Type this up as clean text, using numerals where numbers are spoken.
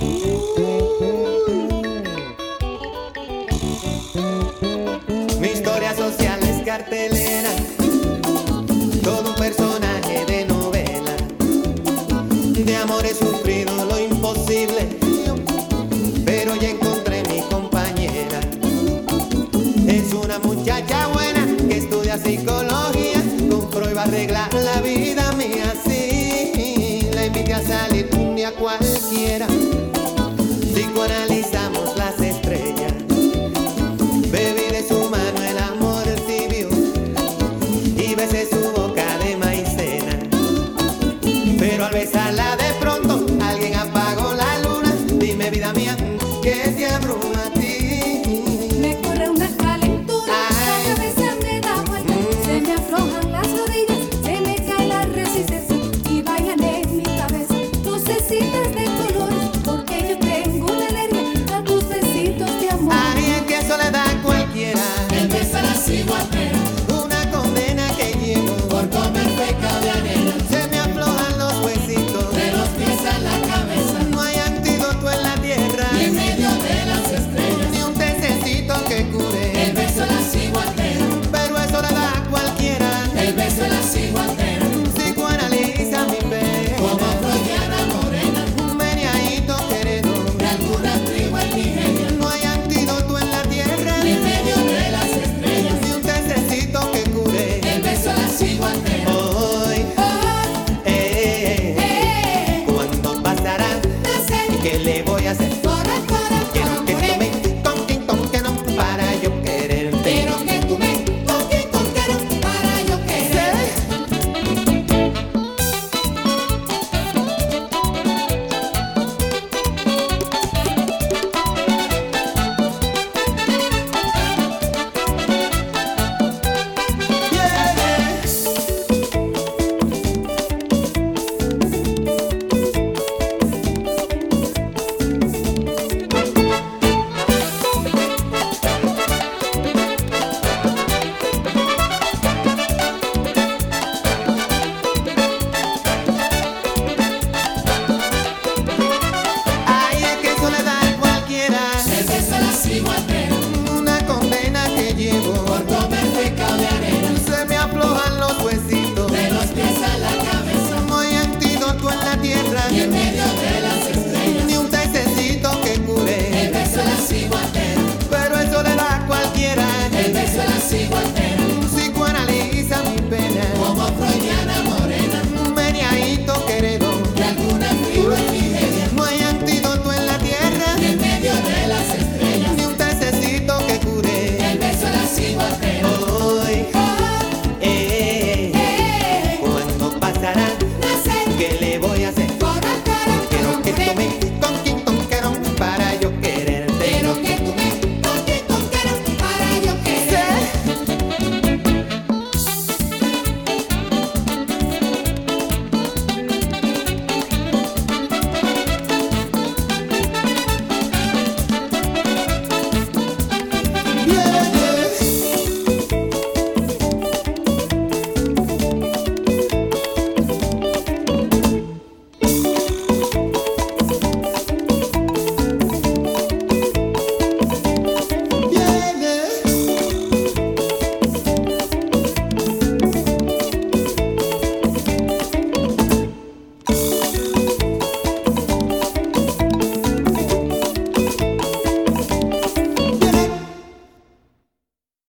Mi historia social es cartelera, todo un personaje de novela. De amor he sufrido lo imposible, pero ya encontré mi compañera. Es una muchacha buena que estudia psicología, compró y va a arreglar la vida mía. Sí, la invité a salir un día cualquiera, psicoanalizamos las estrellas, bebí de su mano el amor tibio y besé su boca de maicena. Pero al besarla de pronto alguien apagó la luna. Dime, vida mía, ¿qué te abruma a ti? Me corre una calentura, Ay. la cabeza me da vuelta, se me aflojan las rodillas, se me cae la resistencia y bailan en mi cabeza lucecitas de colores, porque yo tengo una alergia a tus besitos de amor. Ay, es que eso le da a cualquiera, El beso a la ciguatera, una condena que llevo. por comer pecado de arena, Se me aflojan los huesitos, de los pies a la cabeza, no hay antídoto en la tierra, y en medio de las estrellas, ni un tececito que cure. el beso a la ciguatera, Pero eso le da a cualquiera, el beso a la ciguatera, psicoanaliza mi pena. como freudiana morena, Un meneadito querido, de alguna tribu en Nigeria, no hay antídoto en la tierra, y en medio de las estrellas, ni un tececito que cure. el beso a la ciguatera, Hoy, ¿cuándo pasará? ¿Qué le voy a hacer? Quiero que tú me conquistes para yo quererte. quiero que tú me toques para yo querer. Ay, es que eso le da a cualquiera, El beso a la ciguatera, una condena que llevo. por comer pecado de arena, Se me aflojan los huesitos, de los pies a la cabeza, no hay antídoto en la tierra, y en medio de las estrellas, ni un tececito que el cure. beso a la ciguatera, Pero eso le da a cualquiera, el beso a la ciguatera, psicoanaliza mi pena. como freudiana morena, Un meneadito querido, de alguna tribu en Nigeria, no hay antídoto en la tierra, y en medio de las estrellas, ni un tececito que cure. el beso a la ciguatera, Hoy, ¿cuándo pasará? ¿Qué le voy a